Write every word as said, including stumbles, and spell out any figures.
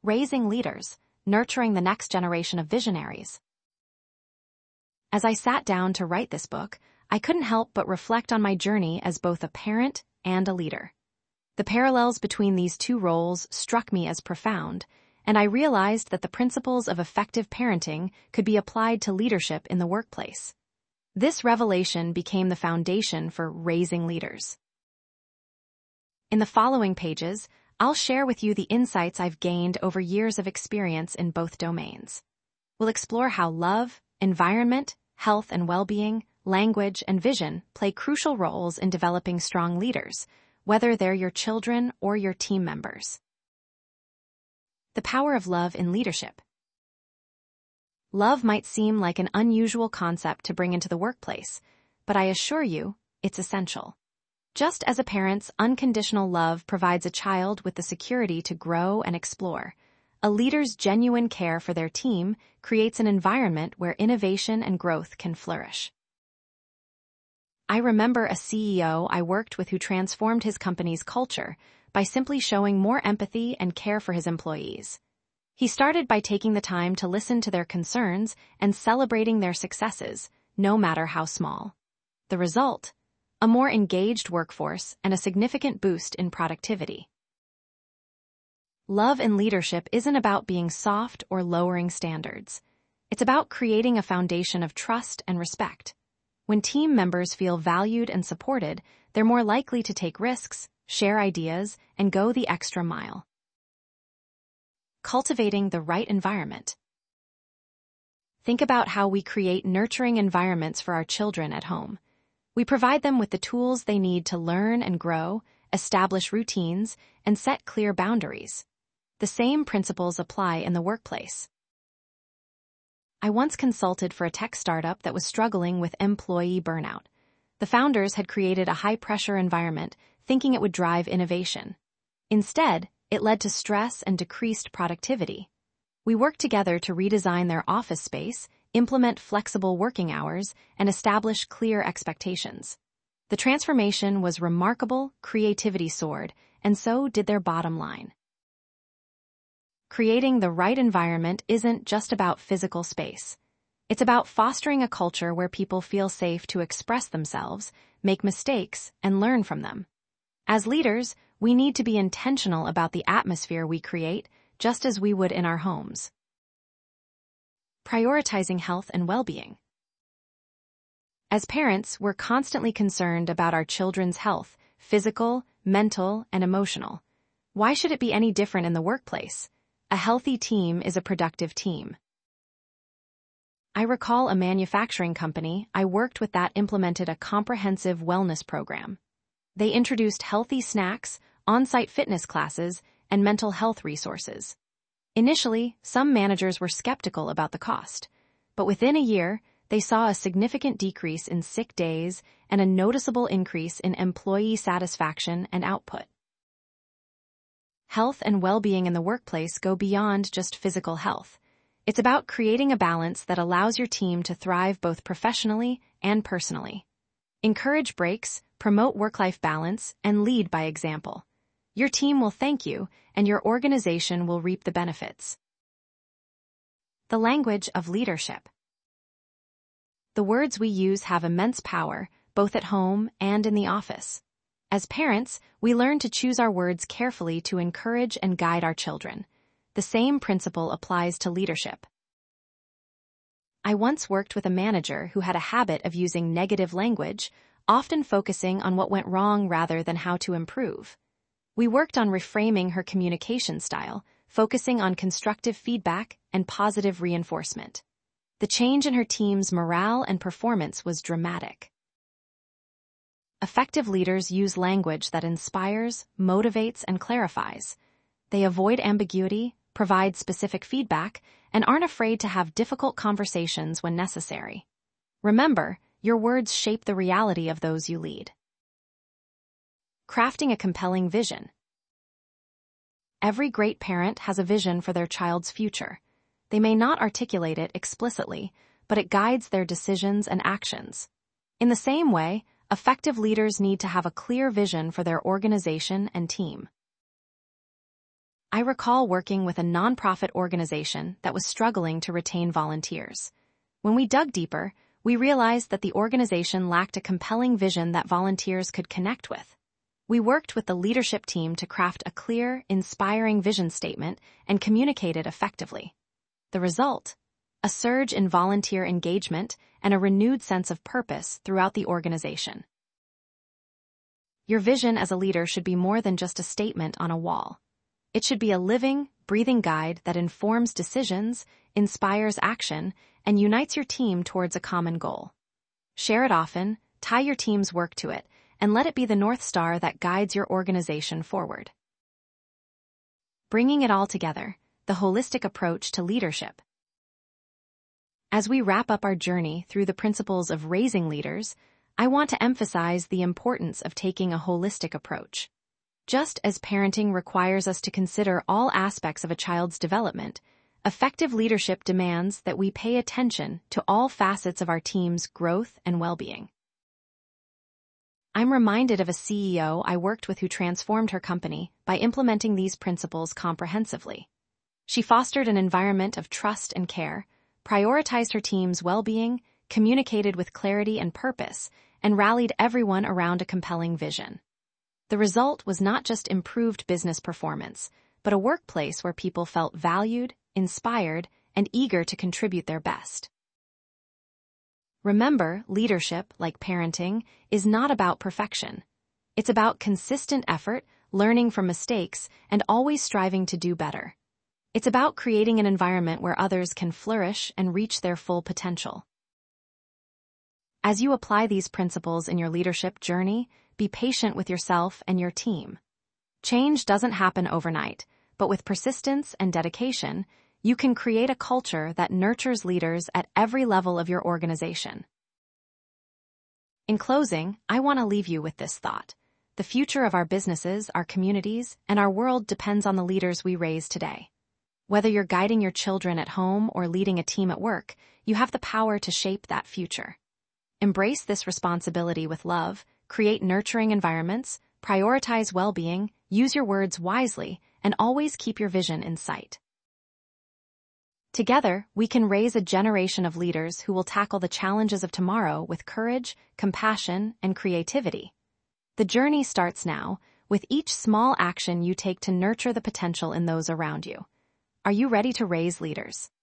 Raising Leaders, Nurturing the Next Generation of Visionaries. As I sat down to write this book, I couldn't help but reflect on my journey as both a parent and a leader. The parallels between these two roles struck me as profound, and I realized that the principles of effective parenting could be applied to leadership in the workplace. This revelation became the foundation for Raising Leaders. In the following pages, I'll share with you the insights I've gained over years of experience in both domains. We'll explore how love, environment, health and well-being, language, and vision play crucial roles in developing strong leaders, whether they're your children or your team members. The power of love in leadership. Love might seem like an unusual concept to bring into the workplace, but I assure you, it's essential. Just as a parent's unconditional love provides a child with the security to grow and explore, a leader's genuine care for their team creates an environment where innovation and growth can flourish. I remember a C E O I worked with who transformed his company's culture by simply showing more empathy and care for his employees. He started by taking the time to listen to their concerns and celebrating their successes, no matter how small. The result? A more engaged workforce and a significant boost in productivity. Love in leadership isn't about being soft or lowering standards. It's about creating a foundation of trust and respect. When team members feel valued and supported, they're more likely to take risks, share ideas, and go the extra mile. Cultivating the right environment. Think about how we create nurturing environments for our children at home. We provide them with the tools they need to learn and grow, establish routines, and set clear boundaries. The same principles apply in the workplace. I once consulted for a tech startup that was struggling with employee burnout. The founders had created a high-pressure environment, thinking it would drive innovation. Instead, it led to stress and decreased productivity. We worked together to redesign their office space, implement flexible working hours, and establish clear expectations. The transformation was remarkable, creativity soared, and so did their bottom line. Creating the right environment isn't just about physical space. It's about fostering a culture where people feel safe to express themselves, make mistakes, and learn from them. As leaders, we need to be intentional about the atmosphere we create, just as we would in our homes. Prioritizing health and well-being. As parents, we're constantly concerned about our children's health, physical, mental, and emotional. Why should it be any different in the workplace? A healthy team is a productive team. I recall a manufacturing company I worked with that implemented a comprehensive wellness program. They introduced healthy snacks, on-site fitness classes, and mental health resources. Initially, some managers were skeptical about the cost, but within a year, they saw a significant decrease in sick days and a noticeable increase in employee satisfaction and output. Health and well-being in the workplace go beyond just physical health. It's about creating a balance that allows your team to thrive both professionally and personally. Encourage breaks, promote work-life balance, and lead by example. Your team will thank you, and your organization will reap the benefits. The language of leadership. The words we use have immense power, both at home and in the office. As parents, we learn to choose our words carefully to encourage and guide our children. The same principle applies to leadership. I once worked with a manager who had a habit of using negative language, often focusing on what went wrong rather than how to improve. We worked on reframing her communication style, focusing on constructive feedback and positive reinforcement. The change in her team's morale and performance was dramatic. Effective leaders use language that inspires, motivates, and clarifies. They avoid ambiguity, provide specific feedback, and aren't afraid to have difficult conversations when necessary. Remember, your words shape the reality of those you lead. Crafting a compelling vision. Every great parent has a vision for their child's future. They may not articulate it explicitly, but it guides their decisions and actions. In the same way, effective leaders need to have a clear vision for their organization and team. I recall working with a nonprofit organization that was struggling to retain volunteers. When we dug deeper, we realized that the organization lacked a compelling vision that volunteers could connect with. We worked with the leadership team to craft a clear, inspiring vision statement and communicate it effectively. The result? A surge in volunteer engagement and a renewed sense of purpose throughout the organization. Your vision as a leader should be more than just a statement on a wall. It should be a living, breathing guide that informs decisions, inspires action, and unites your team towards a common goal. Share it often, tie your team's work to it, and let it be the North Star that guides your organization forward. Bringing it all together, the holistic approach to leadership. As we wrap up our journey through the principles of raising leaders, I want to emphasize the importance of taking a holistic approach. Just as parenting requires us to consider all aspects of a child's development, effective leadership demands that we pay attention to all facets of our team's growth and well-being. I'm reminded of a C E O I worked with who transformed her company by implementing these principles comprehensively. She fostered an environment of trust and care, prioritized her team's well-being, communicated with clarity and purpose, and rallied everyone around a compelling vision. The result was not just improved business performance, but a workplace where people felt valued, inspired, and eager to contribute their best. Remember, leadership, like parenting, is not about perfection. It's about consistent effort, learning from mistakes, and always striving to do better. It's about creating an environment where others can flourish and reach their full potential. As you apply these principles in your leadership journey, be patient with yourself and your team. Change doesn't happen overnight, but with persistence and dedication, you can create a culture that nurtures leaders at every level of your organization. In closing, I want to leave you with this thought. The future of our businesses, our communities, and our world depends on the leaders we raise today. Whether you're guiding your children at home or leading a team at work, you have the power to shape that future. Embrace this responsibility with love, create nurturing environments, prioritize well-being, use your words wisely, and always keep your vision in sight. Together, we can raise a generation of leaders who will tackle the challenges of tomorrow with courage, compassion, and creativity. The journey starts now, with each small action you take to nurture the potential in those around you. Are you ready to raise leaders?